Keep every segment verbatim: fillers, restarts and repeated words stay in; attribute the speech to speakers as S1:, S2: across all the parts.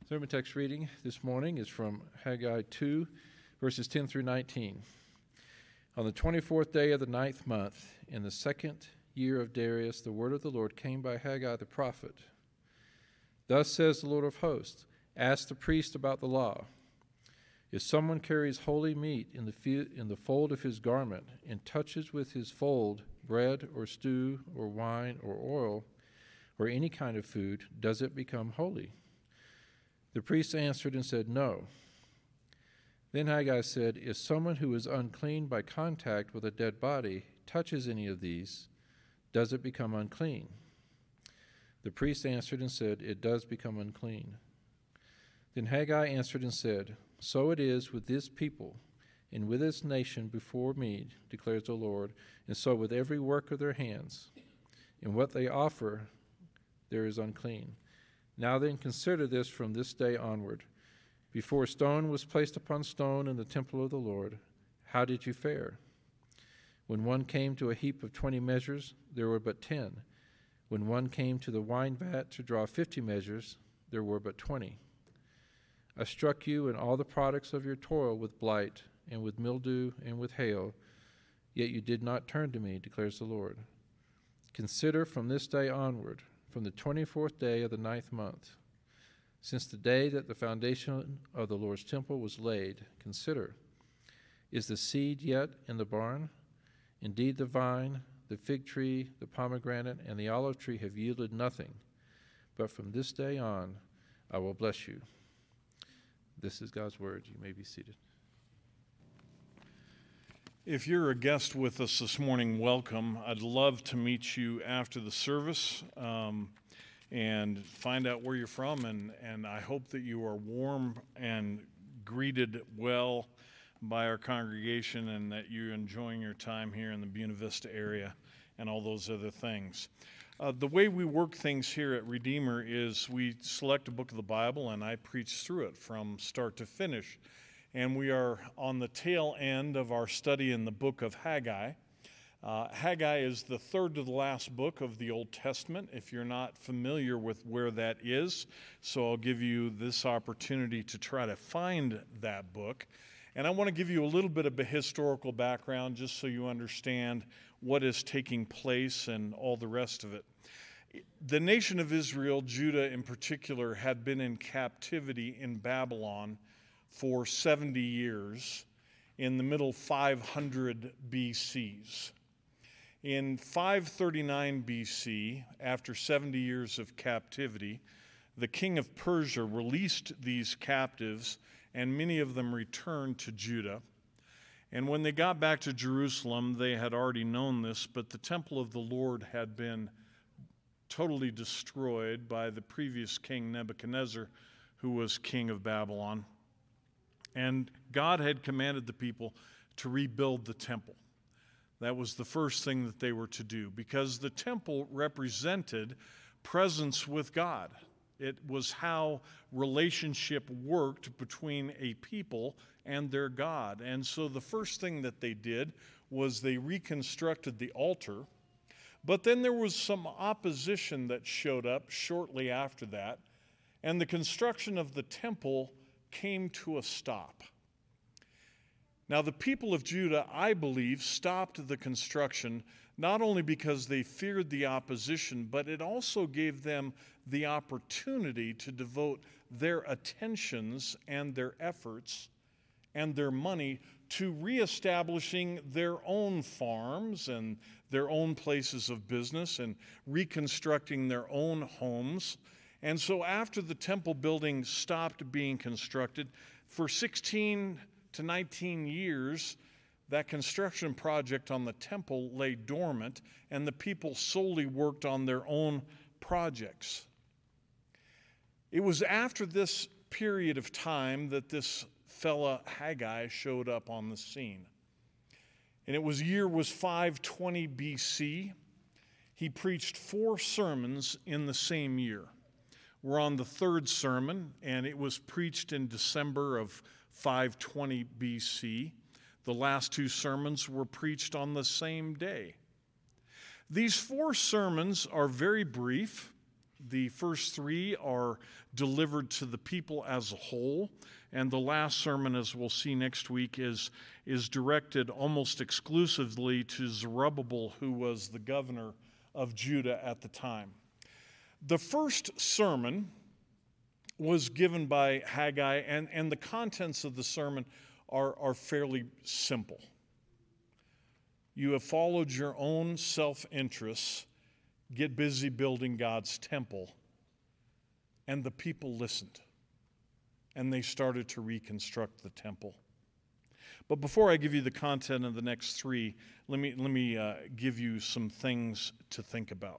S1: Sermon text reading this morning is from Haggai two, verses ten through nineteen. On the twenty-fourth day of the ninth month, in the second year of Darius, the word of the Lord came by Haggai the prophet. Thus says the Lord of hosts, ask the priest about the law. If someone carries holy meat in the, fe- in the fold of his garment and touches with his fold bread or stew or wine or oil or any kind of food, does it become holy? The priest answered and said, no. Then Haggai said, if someone who is unclean by contact with a dead body touches any of these, does it become unclean? The priest answered and said, it does become unclean. Then Haggai answered and said, so it is with this people and with this nation before me, declares the Lord, and so with every work of their hands. In what they offer, there is unclean. Now then, consider this from this day onward. Before stone was placed upon stone in the temple of the Lord, how did you fare? When one came to a heap of twenty measures, there were but ten. When one came to the wine vat to draw fifty measures, there were but twenty. I struck you and all the products of your toil with blight, and with mildew, and with hail, yet you did not turn to me, declares the Lord. Consider from this day onward, from the twenty-fourth day of the ninth month, since the day that the foundation of the Lord's temple was laid, consider, is the seed yet in the barn? Indeed, the vine, the fig tree, the pomegranate, and the olive tree have yielded nothing, but from this day on I will bless you. This is God's word. You may be seated.
S2: If you're a guest with us this morning, welcome. I'd love to meet you after the service um, and find out where you're from, and, and I hope that you are warm and greeted well by our congregation and that you're enjoying your time here in the Buena Vista area and all those other things. Uh, the way we work things here at Redeemer is we select a book of the Bible and I preach through it from start to finish. And we are on the tail end of our study in the book of Haggai. Uh, Haggai is the third to the last book of the Old Testament, if you're not familiar with where that is. So I'll give you this opportunity to try to find that book. And I want to give you a little bit of a historical background just so you understand what is taking place and all the rest of it. The nation of Israel, Judah in particular, had been in captivity in Babylon for seventy years in the middle five hundred B Cs. In five thirty-nine B C, after seventy years of captivity, the king of Persia released these captives, and many of them returned to Judah. And when they got back to Jerusalem, they had already known this, but the temple of the Lord had been totally destroyed by the previous king Nebuchadnezzar, who was king of Babylon. And God had commanded the people to rebuild the temple. That was the first thing that they were to do, because the temple represented presence with God. It was how relationship worked between a people and their God. And so the first thing that they did was they reconstructed the altar. But then there was some opposition that showed up shortly after that, and the construction of the temple came to a stop. Now, the people of Judah, I believe, stopped the construction not only because they feared the opposition, but it also gave them the opportunity to devote their attentions and their efforts and their money to reestablishing their own farms and their own places of business and reconstructing their own homes. And so after the temple building stopped being constructed, for sixteen to nineteen years, that construction project on the temple lay dormant, and the people solely worked on their own projects. It was after this period of time that this fella Haggai showed up on the scene. And it was year was five twenty B C. He preached four sermons in the same year. We're on the third sermon, and it was preached in December of five twenty B C. The last two sermons were preached on the same day. These four sermons are very brief. The first three are delivered to the people as a whole, and the last sermon, as we'll see next week, is, is directed almost exclusively to Zerubbabel, who was the governor of Judah at the time. The first sermon was given by Haggai, and, and the contents of the sermon are, are fairly simple. You have followed your own self-interests. Get busy building God's temple. And the people listened. And they started to reconstruct the temple. But before I give you the content of the next three, let me, let me uh, give you some things to think about.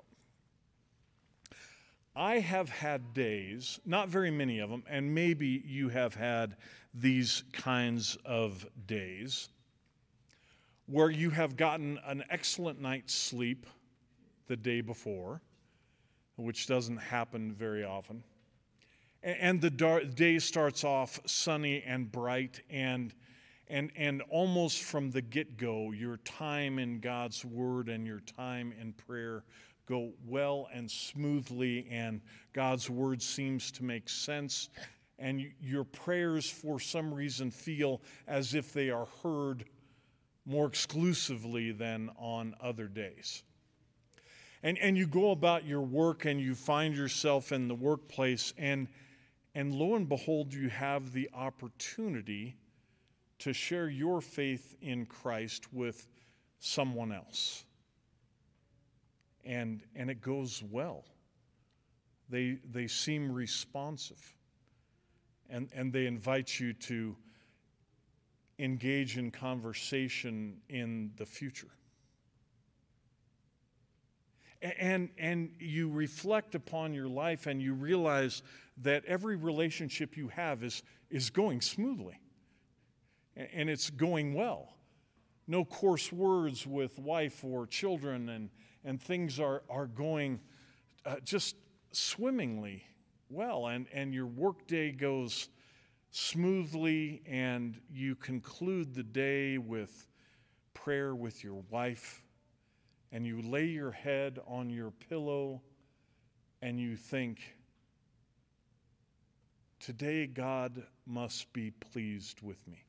S2: I have had days, not very many of them, and maybe you have had these kinds of days, where you have gotten an excellent night's sleep the day before, which doesn't happen very often. And the day starts off sunny and bright, and, and, and almost from the get-go, your time in God's Word and your time in prayer go well and smoothly, and God's Word seems to make sense, and your prayers for some reason feel as if they are heard more exclusively than on other days. And, and you go about your work and you find yourself in the workplace, and, and lo and behold, you have the opportunity to share your faith in Christ with someone else. And, and it goes well. They, they seem responsive. And, and they invite you to engage in conversation in the future. And, and you reflect upon your life and you realize that every relationship you have is, is going smoothly. And it's going well. No coarse words with wife or children, and, and things are, are going uh, just swimmingly well. And, and your workday goes smoothly, and you conclude the day with prayer with your wife, and you lay your head on your pillow and you think, today God must be pleased with me.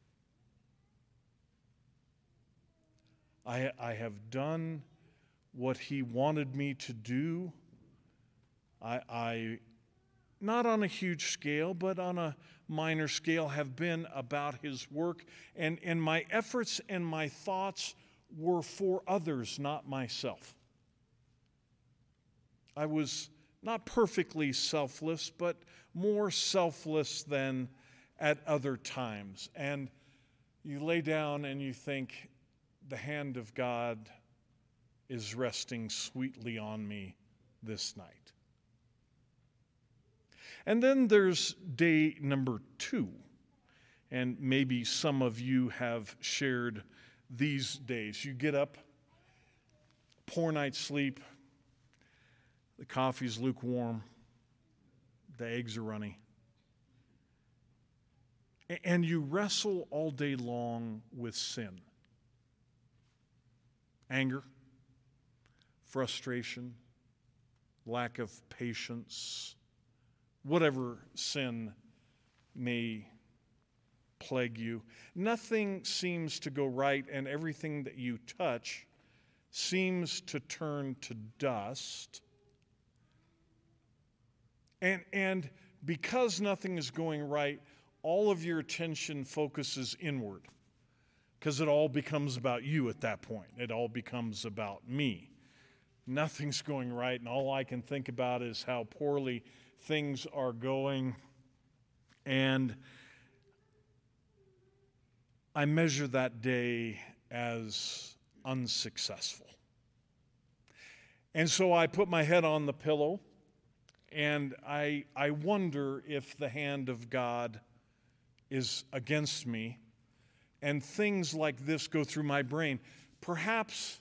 S2: I, I have done what He wanted me to do. I, I not on a huge scale, but on a minor scale, have been about His work. And, and my efforts and my thoughts were for others, not myself. I was not perfectly selfless, but more selfless than at other times. And you lay down and you think, the hand of God is resting sweetly on me this night. And then there's day number two. And maybe some of you have shared these days. You get up, poor night's sleep, the coffee's lukewarm, the eggs are runny, and you wrestle all day long with sin. Anger, frustration, lack of patience, whatever sin may plague you. Nothing seems to go right, and everything that you touch seems to turn to dust. And, and because nothing is going right, all of your attention focuses inward, because it all becomes about you at that point. It all becomes about me. Nothing's going right, and all I can think about is how poorly things are going. And I measure that day as unsuccessful. And so I put my head on the pillow, and I, I wonder if the hand of God is against me. And things like this go through my brain. Perhaps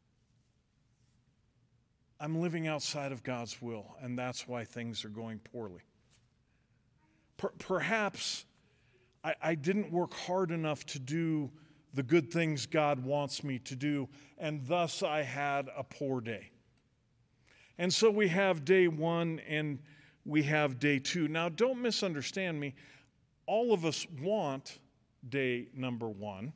S2: I'm living outside of God's will, and that's why things are going poorly. Per- perhaps I, I didn't work hard enough to do the good things God wants me to do, and thus I had a poor day. And so we have day one and we have day two. Now, don't misunderstand me. All of us want day number one.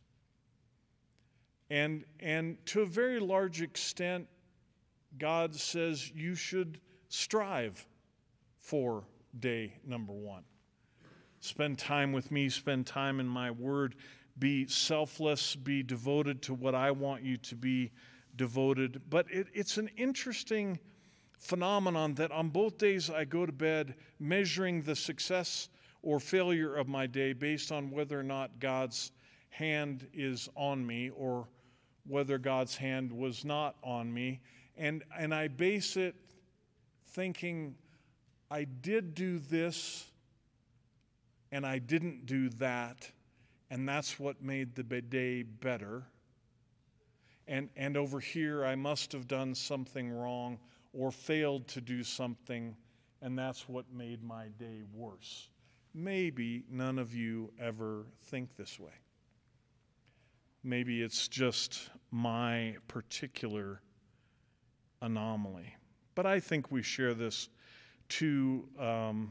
S2: And, and to a very large extent, God says you should strive for day number one. Spend time with me, spend time in my word, be selfless, be devoted to what I want you to be devoted. But it, it's an interesting phenomenon that on both days I go to bed measuring the success or failure of my day based on whether or not God's hand is on me or whether God's hand was not on me. And, and I base it thinking, I did do this and I didn't do that, and that's what made the day better. And, and over here, I must have done something wrong or failed to do something, and that's what made my day worse. Maybe none of you ever think this way. Maybe it's just my particular anomaly. But I think we share this to um,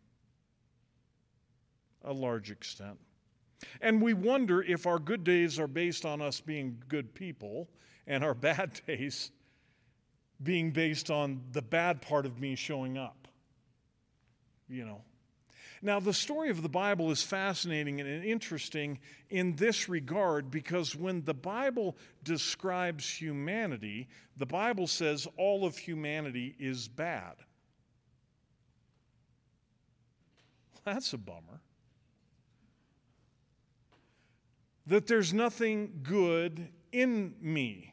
S2: a large extent. And we wonder if our good days are based on us being good people and our bad days being based on the bad part of me showing up. You know. Now, the story of the Bible is fascinating and interesting in this regard because when the Bible describes humanity, the Bible says all of humanity is bad. That's a bummer. That there's nothing good in me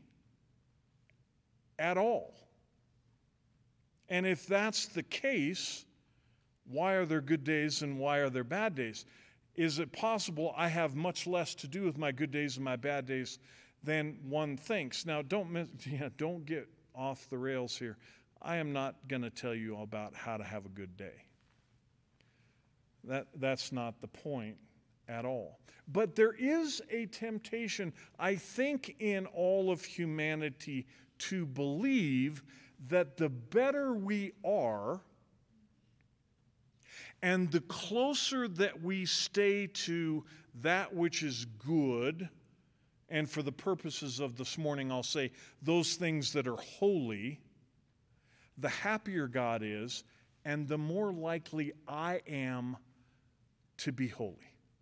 S2: at all. And if that's the case, why are there good days and why are there bad days? Is it possible I have much less to do with my good days and my bad days than one thinks? Now, don't miss, yeah, don't get off the rails here. I am not going to tell you about how to have a good day. That, that's not the point at all. But there is a temptation, I think, in all of humanity to believe that the better we are, and the closer that we stay to that which is good, and for the purposes of this morning, I'll say those things that are holy, the happier God is, and the more likely I am to be holy.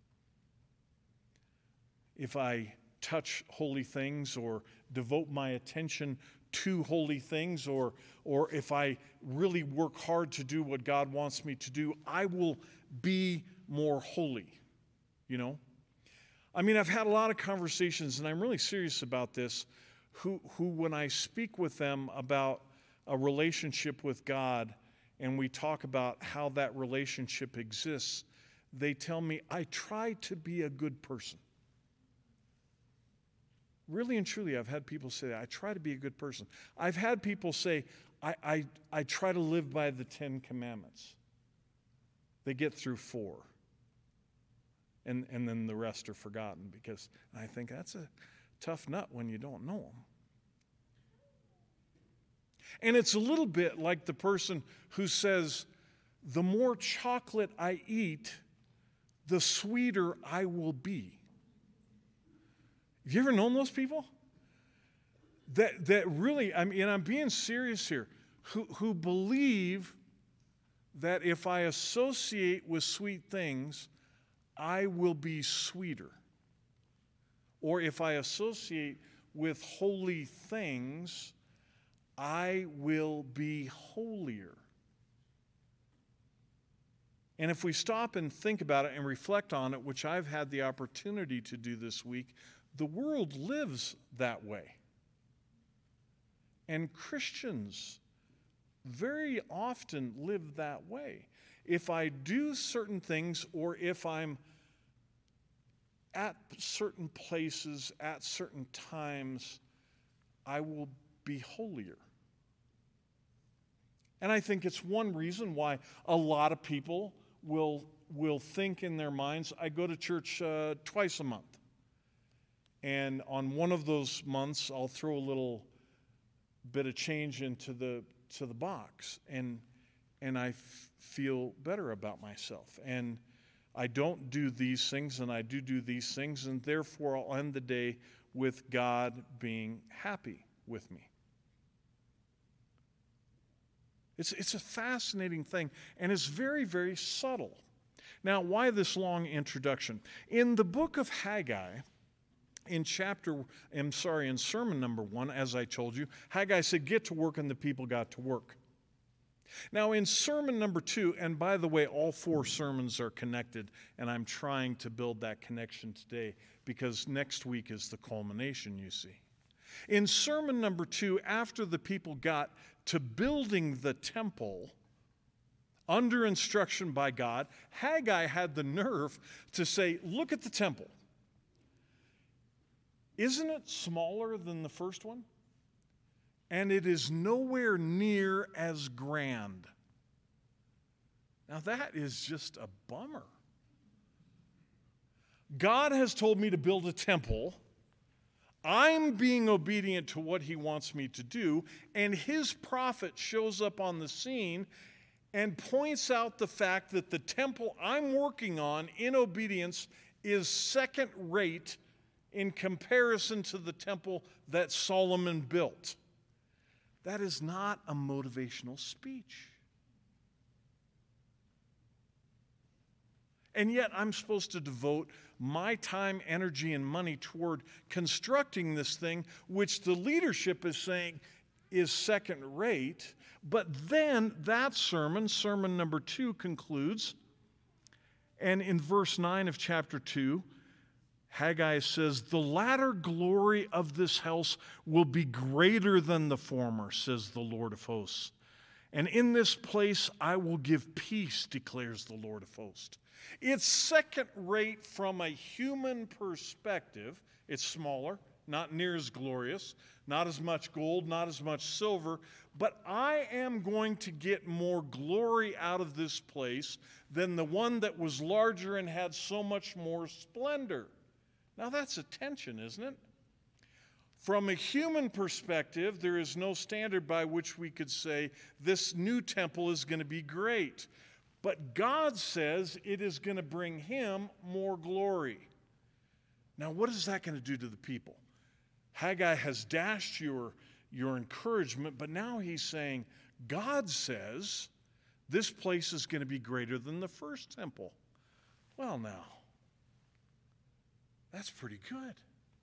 S2: If I touch holy things or devote my attention to holy things, or or if I really work hard to do what God wants me to do, I will be more holy, you know? I mean, I've had a lot of conversations, and I'm really serious about this, who, who when I speak with them about a relationship with God, and we talk about how that relationship exists, they tell me, I try to be a good person. Really and truly, I've had people say that. I try to be a good person. I've had people say, I, I, I try to live by the Ten Commandments. They get through four. And, and then the rest are forgotten because I think that's a tough nut when you don't know them. And it's a little bit like the person who says, the more chocolate I eat, the sweeter I will be. Have you ever known those people? That that really, I mean, and I'm being serious here, who, who believe that if I associate with sweet things, I will be sweeter. Or if I associate with holy things, I will be holier. And if we stop and think about it and reflect on it, which I've had the opportunity to do this week, the world lives that way. And Christians very often live that way. If I do certain things, or if I'm at certain places at certain times, I will be holier. And I think it's one reason why a lot of people will, will think in their minds, I go to church uh, twice a month. And on one of those months, I'll throw a little bit of change into the to the box, and and I f- feel better about myself. And I don't do these things, and I do do these things, and therefore I'll end the day with God being happy with me. It's, it's a fascinating thing, and it's very, very subtle. Now, why this long introduction? In the book of Haggai, in chapter, I'm sorry, in sermon number one, as I told you, Haggai said, get to work, and the people got to work. Now, in sermon number two, and by the way, all four sermons are connected, and I'm trying to build that connection today because next week is the culmination, you see. In sermon number two, after the people got to building the temple under instruction by God, Haggai had the nerve to say, look at the temple. Isn't it smaller than the first one? And it is nowhere near as grand. Now that is just a bummer. God has told me to build a temple. I'm being obedient to what he wants me to do, and his prophet shows up on the scene and points out the fact that the temple I'm working on in obedience is second rate in comparison to the temple that Solomon built. That is not a motivational speech. And yet I'm supposed to devote my time, energy, and money toward constructing this thing, which the leadership is saying is second rate. But then that sermon, sermon number two, concludes. And in verse nine of chapter two, Haggai says, the latter glory of this house will be greater than the former, says the Lord of hosts. And in this place I will give peace, declares the Lord of hosts. It's second rate from a human perspective. It's smaller, not near as glorious, not as much gold, not as much silver, but I am going to get more glory out of this place than the one that was larger and had so much more splendor. Now that's a tension, isn't it? From a human perspective, there is no standard by which we could say this new temple is going to be great. But God says it is going to bring him more glory. Now, what is that going to do to the people? Haggai has dashed your, your encouragement, but now he's saying, God says this place is going to be greater than the first temple. Well, now, that's pretty good.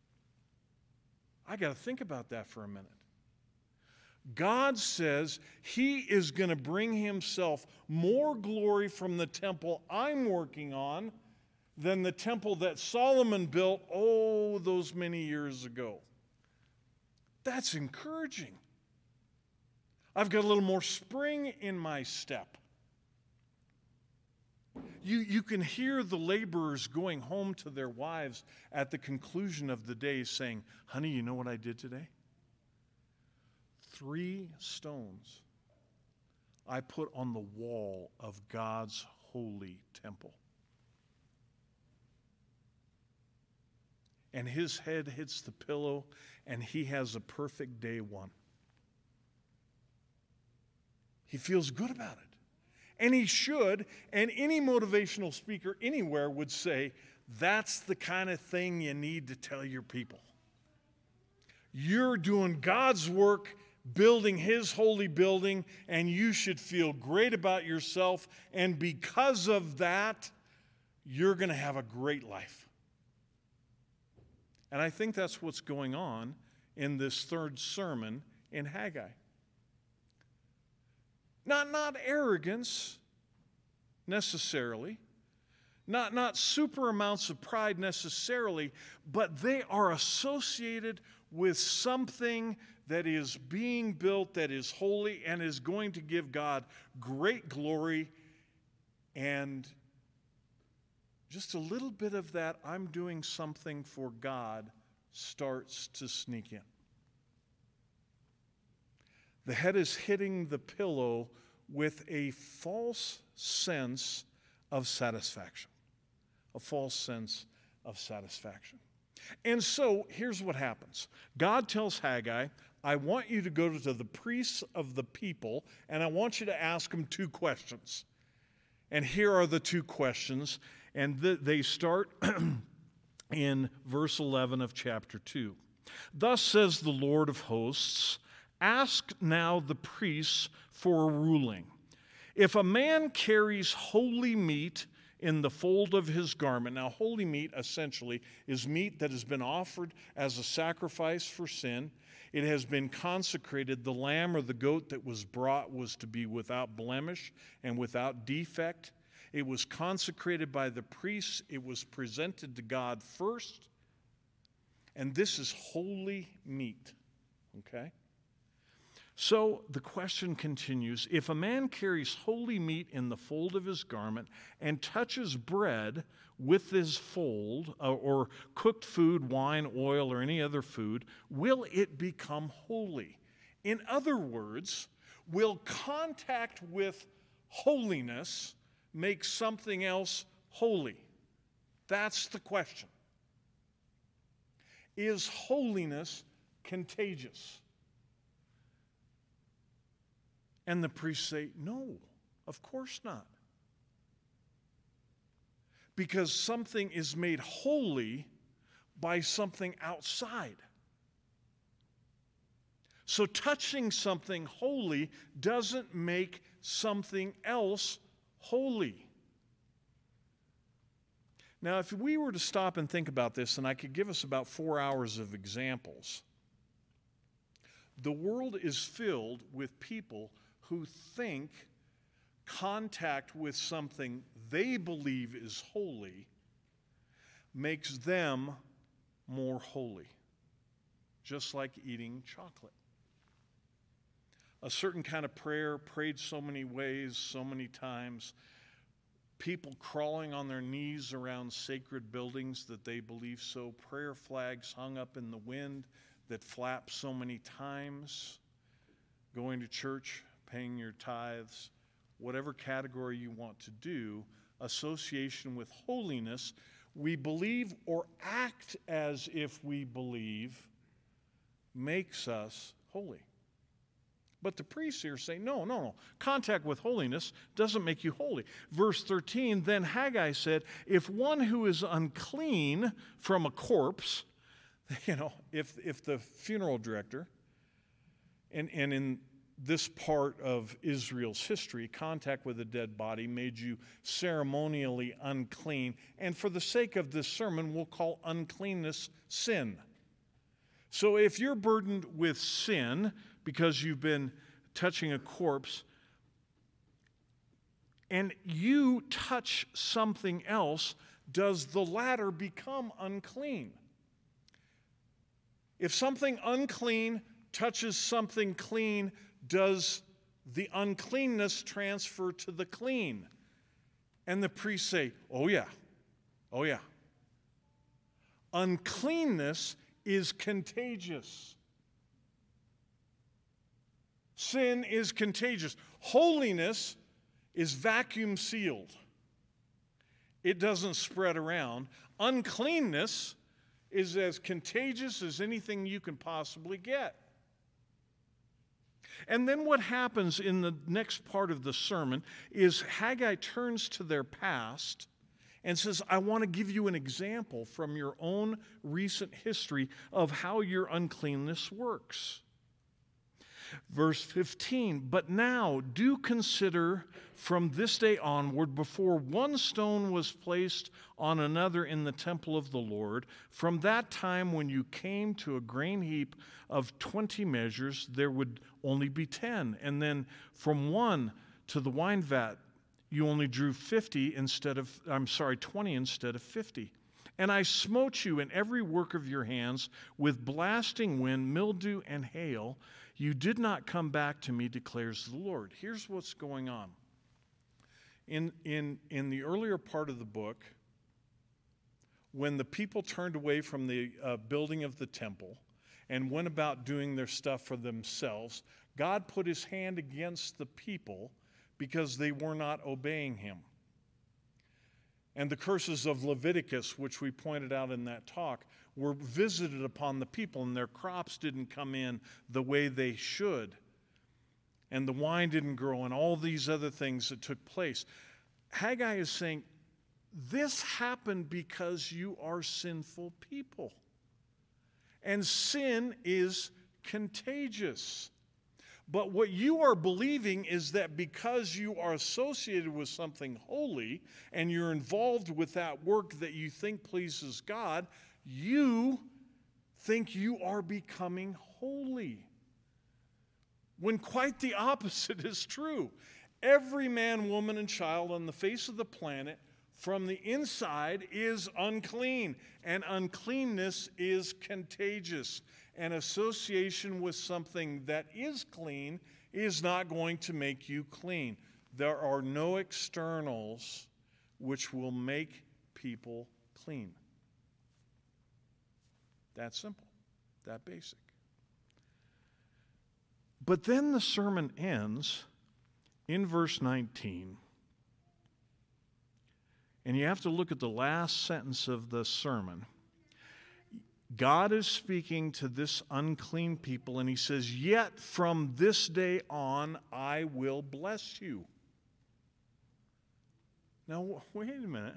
S2: I got to think about that for a minute. God says he is going to bring himself more glory from the temple I'm working on than the temple that Solomon built, oh, those many years ago. That's encouraging. I've got a little more spring in my step. You, you can hear the laborers going home to their wives at the conclusion of the day saying, honey, you know what I did today? Three stones I put on the wall of God's holy temple. And his head hits the pillow, and he has a perfect day one. He feels good about it. And he should, and any motivational speaker anywhere would say, that's the kind of thing you need to tell your people. You're doing God's work, building his holy building, and you should feel great about yourself, and because of that, you're going to have a great life. And I think that's what's going on in this third sermon in Haggai. Not, not arrogance, necessarily. Not, not super amounts of pride, necessarily. But they are associated with something that is being built, that is holy, and is going to give God great glory. And just a little bit of that, I'm doing something for God, starts to sneak in. The head is hitting the pillow with a false sense of satisfaction. A false sense of satisfaction. And so, here's what happens. God tells Haggai, I want you to go to the priests of the people, and I want you to ask them two questions. And here are the two questions, and th- they start in verse eleven of chapter two. Thus says the Lord of hosts, ask now the priests for a ruling. If a man carries holy meat in the fold of his garment. Now, holy meat essentially is meat that has been offered as a sacrifice for sin. It has been consecrated. The lamb or the goat that was brought was to be without blemish and without defect. It was consecrated by the priests. It was presented to God first. And this is holy meat, okay? So the question continues, if a man carries holy meat in the fold of his garment and touches bread with his fold, uh, or cooked food, wine, oil, or any other food, will it become holy? In other words, will contact with holiness make something else holy? That's the question. Is holiness contagious? And the priests say, no, of course not. Because something is made holy by something outside. So touching something holy doesn't make something else holy. Now, if we were to stop and think about this, and I could give us about four hours of examples, the world is filled with people who think contact with something they believe is holy makes them more holy, just like eating chocolate. A certain kind of prayer prayed so many ways, so many times, people crawling on their knees around sacred buildings that they believe so, prayer flags hung up in the wind that flap so many times, going to church, paying your tithes, whatever category you want to do, association with holiness, we believe or act as if we believe makes us holy. But the priests here say, no, no, no. Contact with holiness doesn't make you holy. Verse thirteen, then Haggai said, if one who is unclean from a corpse, you know, if, if the funeral director, and, and in this part of Israel's history, contact with a dead body made you ceremonially unclean. And for the sake of this sermon, we'll call uncleanness sin. So if you're burdened with sin because you've been touching a corpse, and you touch something else, does the latter become unclean? If something unclean touches something clean, does the uncleanness transfer to the clean? And the priests say, oh yeah, oh yeah. Uncleanness is contagious. Sin is contagious. Holiness is vacuum sealed. It doesn't spread around. Uncleanness is as contagious as anything you can possibly get. And then what happens in the next part of the sermon is Haggai turns to their past and says, I want to give you an example from your own recent history of how your uncleanness works. Verse fifteen, but now do consider from this day onward, before one stone was placed on another in the temple of the Lord, from that time when you came to a grain heap of twenty measures, there would only be ten. And then from one to the wine vat, you only drew fifty instead of, I'm sorry, twenty instead of fifty. And I smote you in every work of your hands with blasting wind, mildew, and hail. You did not come back to me, declares the Lord. Here's what's going on. In, in, in the earlier part of the book, when the people turned away from the uh, building of the temple and went about doing their stuff for themselves, God put his hand against the people because they were not obeying him. And the curses of Leviticus, which we pointed out in that talk, were visited upon the people, and their crops didn't come in the way they should. And the wine didn't grow, and all these other things that took place. Haggai is saying, this happened because you are sinful people. And sin is contagious. But what you are believing is that because you are associated with something holy and you're involved with that work that you think pleases God, you think you are becoming holy. When quite the opposite is true. Every man, woman, and child on the face of the planet from the inside is unclean, and uncleanness is contagious. An association with something that is clean is not going to make you clean. There are no externals which will make people clean. That simple, that basic. But then the sermon ends in verse nineteen. And you have to look at the last sentence of the sermon. God is speaking to this unclean people, and he says, "Yet from this day on I will bless you." Now, wait a minute.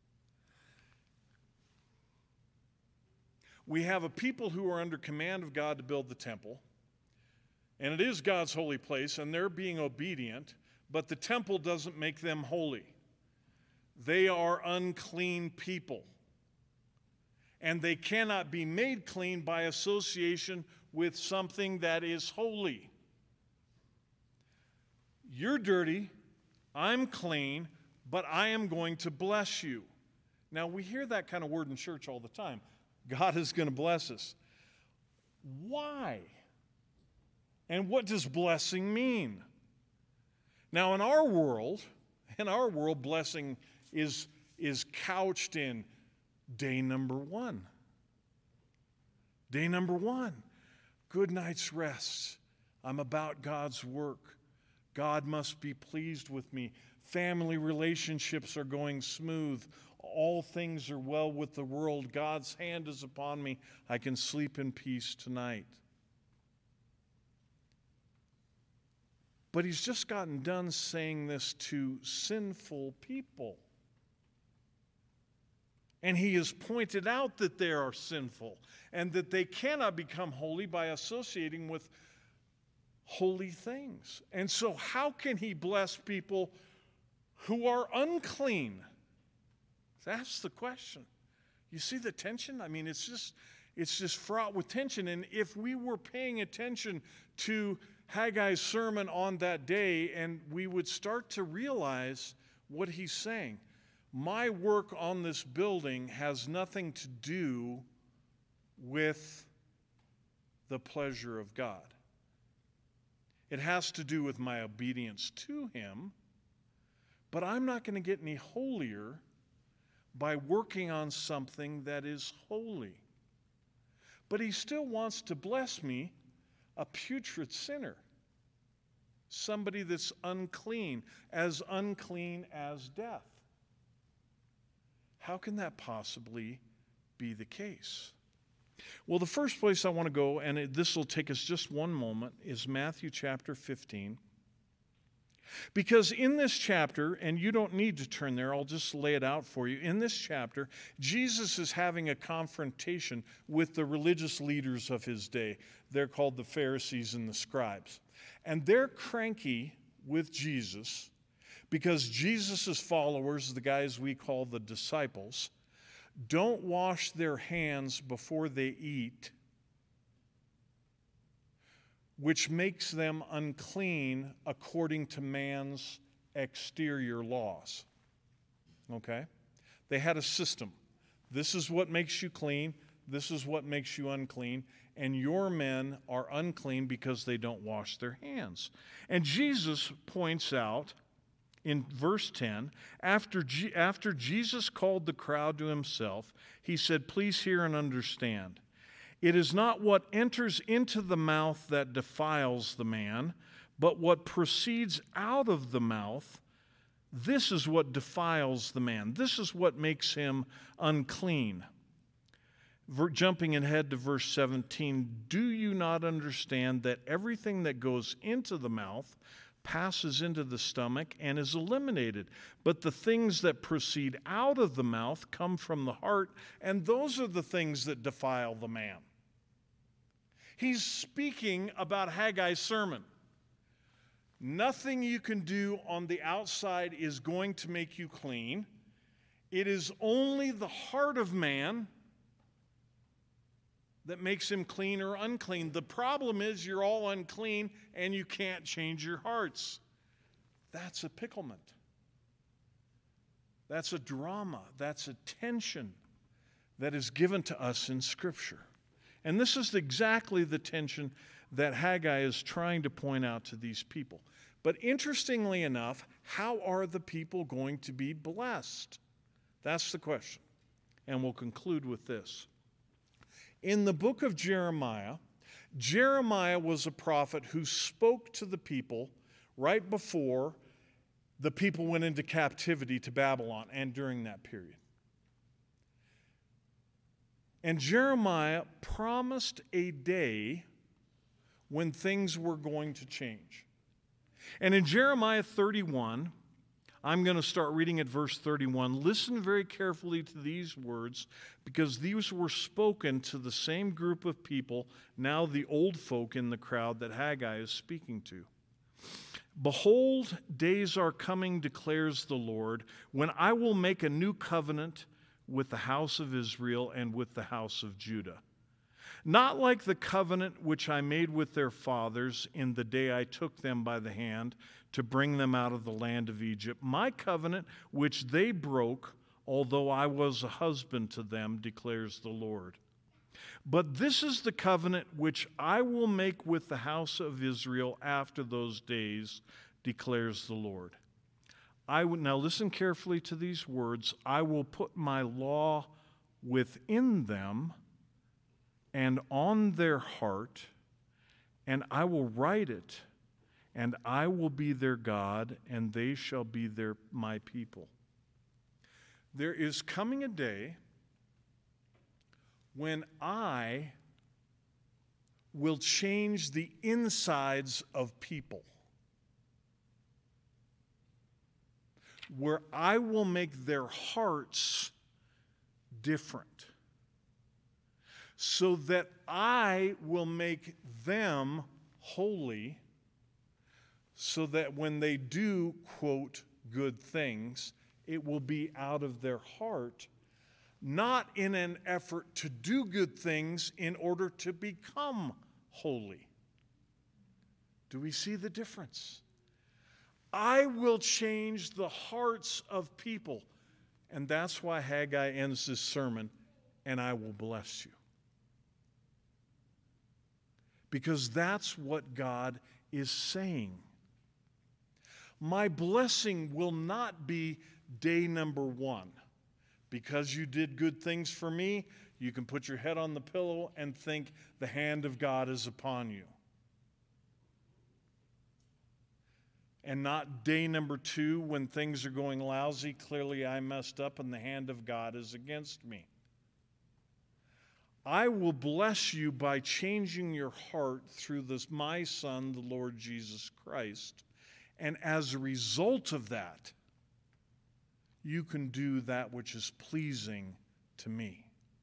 S2: We have a people who are under command of God to build the temple, and it is God's holy place, and they're being obedient, but the temple doesn't make them holy. They are unclean people. And they cannot be made clean by association with something that is holy. You're dirty, I'm clean, but I am going to bless you. Now, we hear that kind of word in church all the time. God is going to bless us. Why? And what does blessing mean? Now, in our world, in our world, blessing is, is couched in day number one. Day number one, good night's rest. I'm about God's work. God must be pleased with me. Family relationships are going smooth. All things are well with the world. God's hand is upon me. I can sleep in peace tonight. But he's just gotten done saying this to sinful people. And he has pointed out that they are sinful and that they cannot become holy by associating with holy things. And so how can he bless people who are unclean? That's the question. You see the tension? I mean, it's just, it's just fraught with tension. And if we were paying attention to Haggai's sermon on that day, and we would start to realize what he's saying. My work on this building has nothing to do with the pleasure of God. It has to do with my obedience to him, but I'm not going to get any holier by working on something that is holy. But he still wants to bless me, a putrid sinner, somebody that's unclean, as unclean as death. How can that possibly be the case? Well, the first place I want to go, and it, this will take us just one moment, is Matthew chapter fifteen. Because in this chapter, and you don't need to turn there, I'll just lay it out for you. In this chapter, Jesus is having a confrontation with the religious leaders of his day. They're called the Pharisees and the scribes. And they're cranky with Jesus because Jesus' followers, the guys we call the disciples, don't wash their hands before they eat, which makes them unclean according to man's exterior laws. Okay? They had a system. This is what makes you clean. This is what makes you unclean. And your men are unclean because they don't wash their hands. And Jesus points out in verse ten, after, G- after Jesus called the crowd to himself, he said, "Please hear and understand. It is not what enters into the mouth that defiles the man, but what proceeds out of the mouth This is what defiles the man. This is what makes him unclean. Ver, jumping ahead to verse seventeen, do you not understand that everything that goes into the mouth passes into the stomach and is eliminated? But the things that proceed out of the mouth come from the heart, and those are the things that defile the man. He's speaking about Haggai's sermon. Nothing you can do on the outside is going to make you clean. It is only the heart of man that makes him clean or unclean. The problem is you're all unclean and you can't change your hearts. That's a picklement. That's a drama. That's a tension that is given to us in Scripture. And this is exactly the tension that Haggai is trying to point out to these people. But interestingly enough, how are the people going to be blessed? That's the question. And we'll conclude with this. In the book of Jeremiah, Jeremiah was a prophet who spoke to the people right before the people went into captivity to Babylon and during that period. And Jeremiah promised a day when things were going to change. And in Jeremiah thirty-one, I'm going to start reading at verse thirty-one. Listen very carefully to these words, because these were spoken to the same group of people, now the old folk in the crowd that Haggai is speaking to. Behold, days are coming, declares the Lord, when I will make a new covenant with the house of Israel and with the house of Judah. Not like the covenant which I made with their fathers in the day I took them by the hand to bring them out of the land of Egypt. My covenant which they broke, although I was a husband to them, declares the Lord. But this is the covenant which I will make with the house of Israel after those days, declares the Lord. I will, now listen carefully to these words. I will put my law within them and on their heart, and I will write it, and I will be their God, and they shall be their my people. There is coming a day when I will change the insides of people, where I will make their hearts different, so that I will make them holy, so that when they do, quote, good things, it will be out of their heart, not in an effort to do good things in order to become holy. Do we see the difference? I will change the hearts of people. And that's why Haggai ends this sermon, and I will bless you. Because that's what God is saying. My blessing will not be day number one. Because you did good things for me, you can put your head on the pillow and think the hand of God is upon you. And not day number two when things are going lousy, clearly I messed up and the hand of God is against me. I will bless you by changing your heart through this, my Son, the Lord Jesus Christ. And as a result of that, you can do that which is pleasing to me.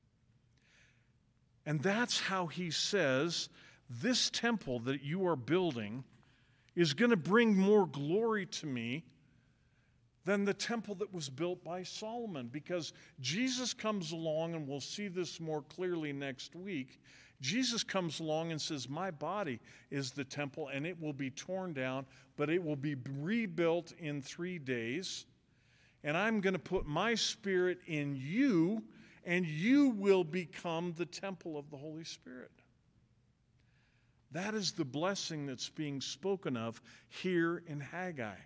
S2: And that's how he says this temple that you are building is going to bring more glory to me than the temple that was built by Solomon. Because Jesus comes along, and we'll see this more clearly next week. Jesus comes along and says, my body is the temple, and it will be torn down, but it will be rebuilt in three days. And I'm going to put my Spirit in you, and you will become the temple of the Holy Spirit. That is the blessing that's being spoken of here in Haggai.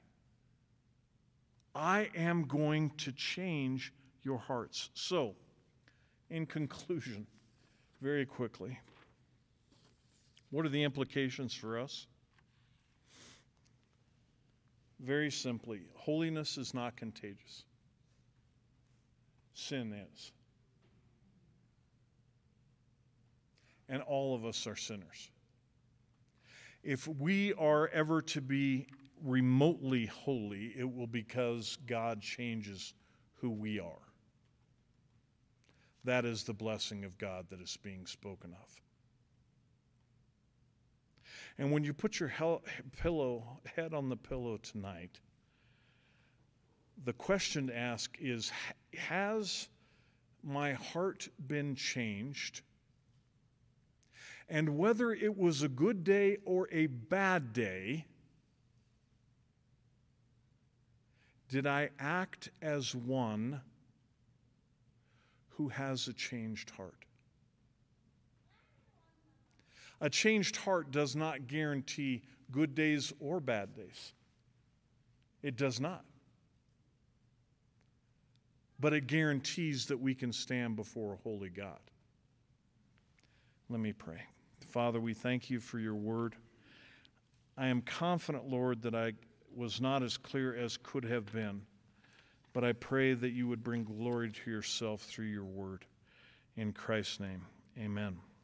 S2: I am going to change your hearts. So, in conclusion, very quickly, what are the implications for us? very simply, holiness is not contagious. Sin is. And all of us are sinners. If we are ever to be remotely holy, it will be because God changes who we are. That is the blessing of God that is being spoken of. And when you put your he- pillow, head on the pillow tonight, the question to ask is, has my heart been changed? And whether it was a good day or a bad day, did I act as one who has a changed heart? A changed heart does not guarantee good days or bad days. It does not. But it guarantees that we can stand before a holy God. Let me pray. Father, we thank you for your word. I am confident, Lord, that I was not as clear as could have been, but I pray that you would bring glory to yourself through your word. In Christ's name, amen.